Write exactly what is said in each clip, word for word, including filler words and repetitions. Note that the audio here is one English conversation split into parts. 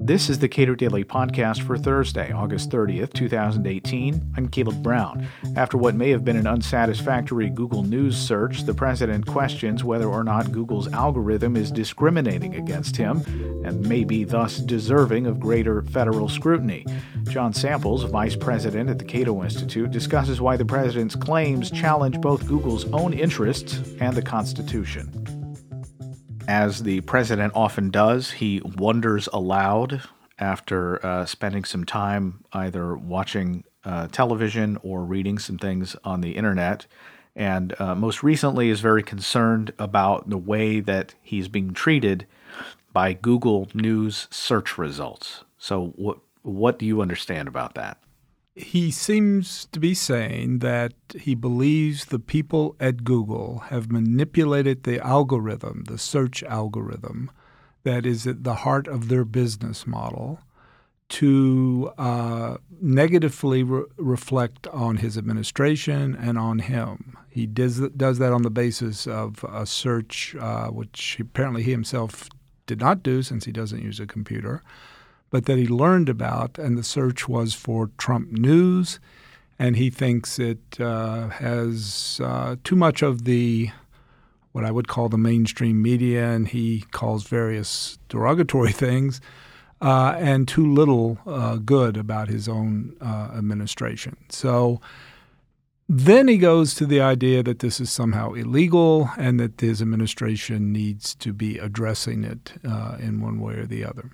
This is the Cato Daily Podcast for Thursday, August thirtieth, twenty eighteen. I'm Caleb Brown. After what may have been an unsatisfactory Google News search, the president questions whether or not Google's algorithm is discriminating against him and may be thus deserving of greater federal scrutiny. John Samples, vice president at the Cato Institute, discusses why the president's claims challenge both Google's own interests and the Constitution. As the president often does, he wonders aloud after uh, spending some time either watching uh, television or reading some things on the internet, and uh, most recently is very concerned about the way that he's being treated by Google News search results. So what what do you understand about that? He seems to be saying that he believes the people at Google have manipulated the algorithm, the search algorithm, that is at the heart of their business model, to uh, negatively re- reflect on his administration and on him. He does, does that on the basis of a search, uh, which apparently he himself did not do since he doesn't use a computer, but that he learned about, and the search was for Trump news, and he thinks it uh, has uh, too much of the, what I would call the mainstream media, and he calls various derogatory things, uh, and too little uh, good about his own uh, administration. So then he goes to the idea that this is somehow illegal and that his administration needs to be addressing it uh, in one way or the other.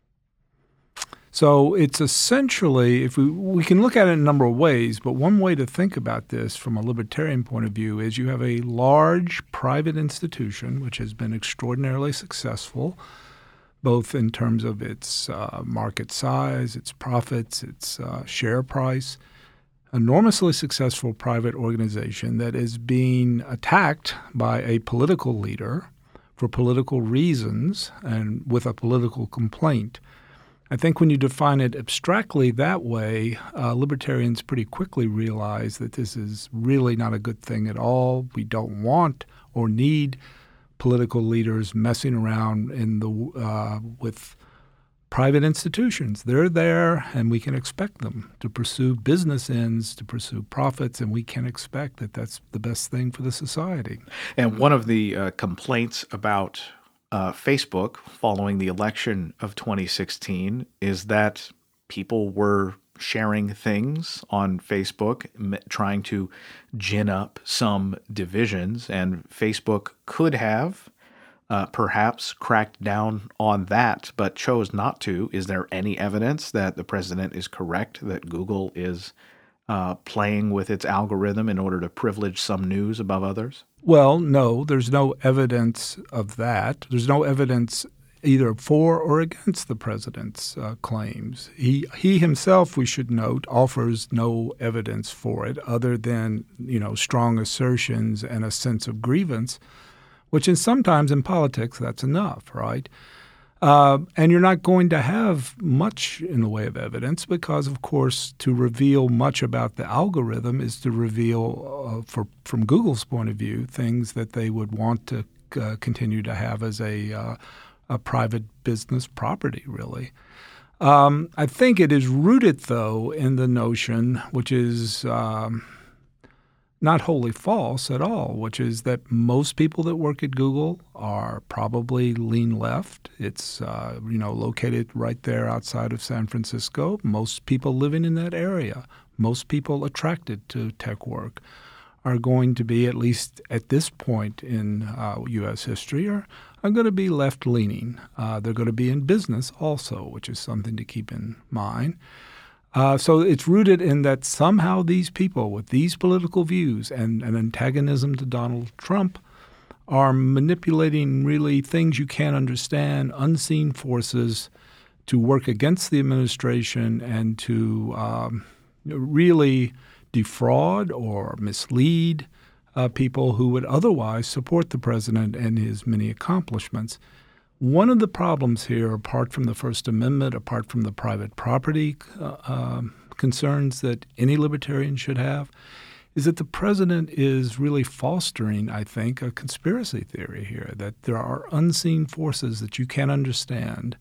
So it's essentially, if we we can look at it in a number of ways, but one way to think about this from a libertarian point of view is you have a large private institution which has been extraordinarily successful, both in terms of its uh, market size, its profits, its uh, share price, enormously successful private organization that is being attacked by a political leader for political reasons and with a political complaint. I think when you define it abstractly that way, uh, libertarians pretty quickly realize that this is really not a good thing at all. We don't want or need political leaders messing around in the uh, with private institutions. They're there, and we can expect them to pursue business ends, to pursue profits, and we can expect that that's the best thing for the society. And one of the uh, complaints about Uh, Facebook following the election of twenty sixteen is that people were sharing things on Facebook, m- trying to gin up some divisions, and Facebook could have uh, perhaps cracked down on that, but chose not to. Is there any evidence that the president is correct that Google is uh, playing with its algorithm in order to privilege some news above others? Well, no, there's no evidence of that. There's no evidence either for or against the president's uh, claims. He he himself, we should note, offers no evidence for it other than, you know, strong assertions and a sense of grievance, which is sometimes in politics that's enough, right? Uh, and you're not going to have much in the way of evidence because, of course, to reveal much about the algorithm is to reveal, uh, for, from Google's point of view, things that they would want to uh, continue to have as a, uh, a private business property, really. Um, I think it is rooted, though, in the notion, which is um, not wholly false at all, which is that most people that work at Google are probably lean left. It's uh, you know located right there outside of San Francisco. Most people living in that area, most people attracted to tech work are going to be, at least at this point in uh, U S history, are, are going to be left-leaning. Uh, they're going to be in business also, which is something to keep in mind. Uh, so it's rooted in that somehow these people with these political views and an antagonism to Donald Trump are manipulating really things you can't understand, unseen forces to work against the administration and to um, really defraud or mislead uh, people who would otherwise support the president and his many accomplishments. One of the problems here, apart from the First Amendment, apart from the private property uh, uh, concerns that any libertarian should have, is that the president is really fostering, I think, a conspiracy theory here, that there are unseen forces that you can't understand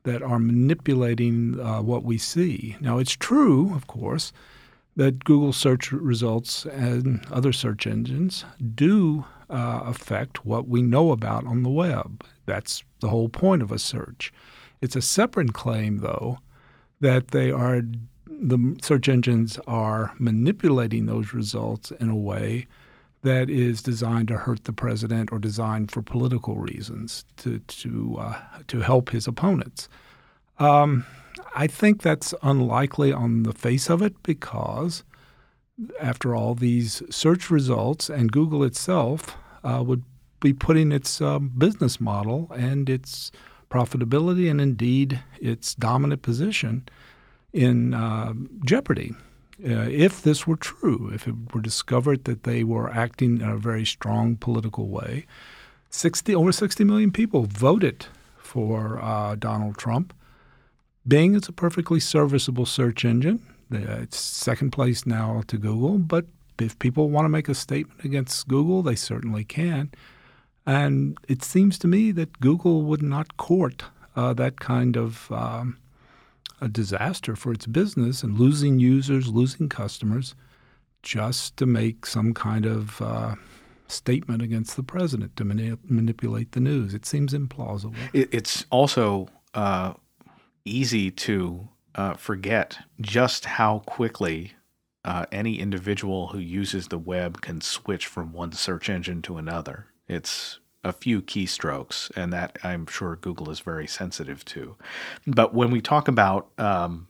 that are manipulating uh, what we see. Now, it's true, of course, that Google search results and other search engines do uh, affect what we know about on the web. That's the whole point of a search. It's a separate claim, though, that they are the search engines are manipulating those results in a way that is designed to hurt the president or designed for political reasons to to uh, to help his opponents. Um, I think that's unlikely on the face of it because, after all, these search results and Google itself uh, would be putting its um, business model and its profitability and indeed its dominant position in uh, jeopardy. Uh, if this were true, if it were discovered that they were acting in a very strong political way, sixty over sixty million people voted for uh, Donald Trump. Bing is a perfectly serviceable search engine. It's second place now to Google, but if people want to make a statement against Google, they certainly can. And it seems to me that Google would not court uh, that kind of um, a disaster for its business and losing users, losing customers, just to make some kind of uh, statement against the president to mani- manipulate the news. It seems implausible. It, it's also uh, easy to uh, forget just how quickly uh, any individual who uses the web can switch from one search engine to another. It's a few keystrokes, and that I'm sure Google is very sensitive to. But when we talk about um,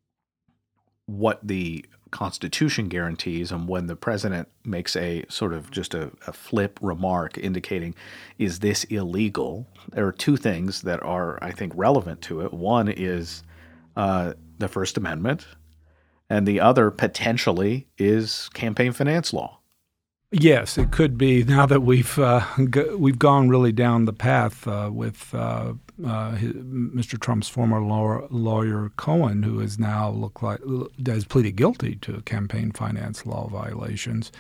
what the Constitution guarantees and when the president makes a sort of just a, a flip remark indicating, is this illegal? There are two things that are, I think, relevant to it. One is uh, the First Amendment, and the other potentially is campaign finance law. Yes, it could be. Now that we've uh, g- we've gone really down the path uh, with uh, uh, his, Mister Trump's former law- lawyer Cohen, who has now looked like has pleaded guilty to campaign finance law violations.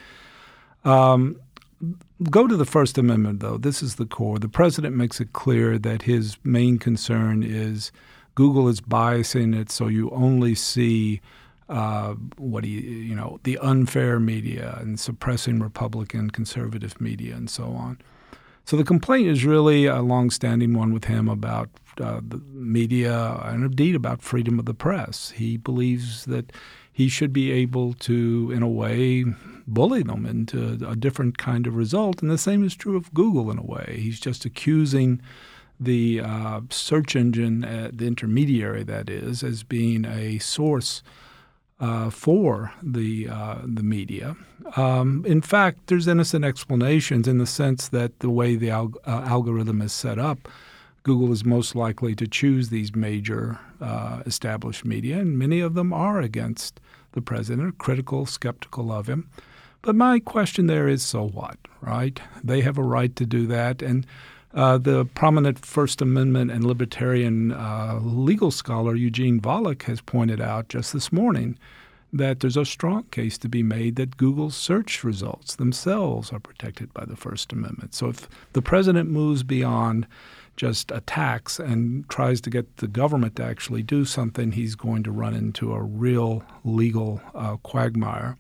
Um, go to the First Amendment, though. This is the core. The president makes it clear that his main concern is Google is biasing it, so you only see Uh, what do you, you know, the unfair media and suppressing Republican conservative media and so on. So the complaint is really a longstanding one with him about uh, the media and indeed about freedom of the press. He believes that he should be able to, in a way, bully them into a different kind of result. And the same is true of Google in a way. He's just accusing the uh, search engine, uh, the intermediary that is, as being a source Uh, for the uh, the media. Um, in fact, there's innocent explanations in the sense that the way the alg- uh, algorithm is set up, Google is most likely to choose these major uh, established media, and many of them are against the president, critical, skeptical of him. But my question there is, so what, right? They have a right to do that, and Uh, the prominent First Amendment and libertarian uh, legal scholar Eugene Volokh has pointed out just this morning that there's a strong case to be made that Google's search results themselves are protected by the First Amendment. So if the president moves beyond just attacks and tries to get the government to actually do something, he's going to run into a real legal uh, quagmire.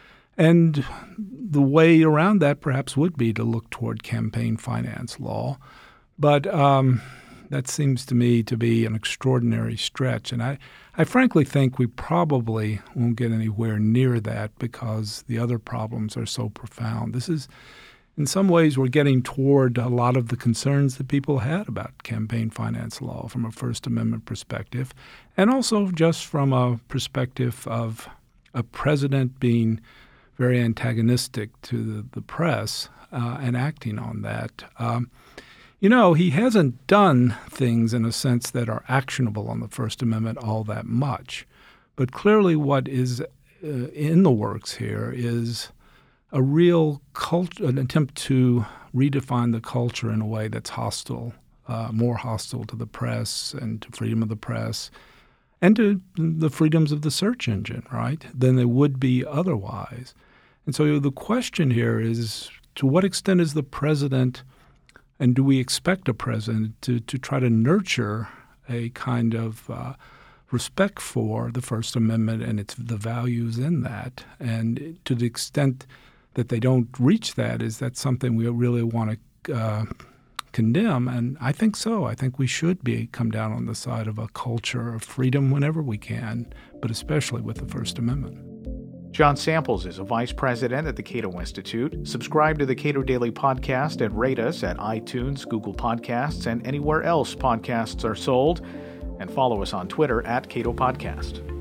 And the way around that perhaps would be to look toward campaign finance law. But um, that seems to me to be an extraordinary stretch. And I, I frankly think we probably won't get anywhere near that because the other problems are so profound. This is, in some ways, we're getting toward a lot of the concerns that people had about campaign finance law from a First Amendment perspective, and also just from a perspective of a president being very antagonistic to the, the press uh, and acting on that. Um, you know, he hasn't done things in a sense that are actionable on the First Amendment all that much. But clearly what is uh, in the works here is a real cult- an attempt to redefine the culture in a way that's hostile, uh, more hostile to the press and to freedom of the press and to the freedoms of the search engine, right, than they would be otherwise. And so the question here is, to what extent is the president, and do we expect a president to, to try to nurture a kind of uh, respect for the First Amendment and its the values in that. And to the extent that they don't reach that, is that something we really want to uh, condemn? And I think so. I think we should be come down on the side of a culture of freedom whenever we can, but especially with the First Amendment. John Samples is a vice president at the Cato Institute. Subscribe to the Cato Daily Podcast and rate us at iTunes, Google Podcasts, and anywhere else podcasts are sold. And follow us on Twitter at Cato Podcast.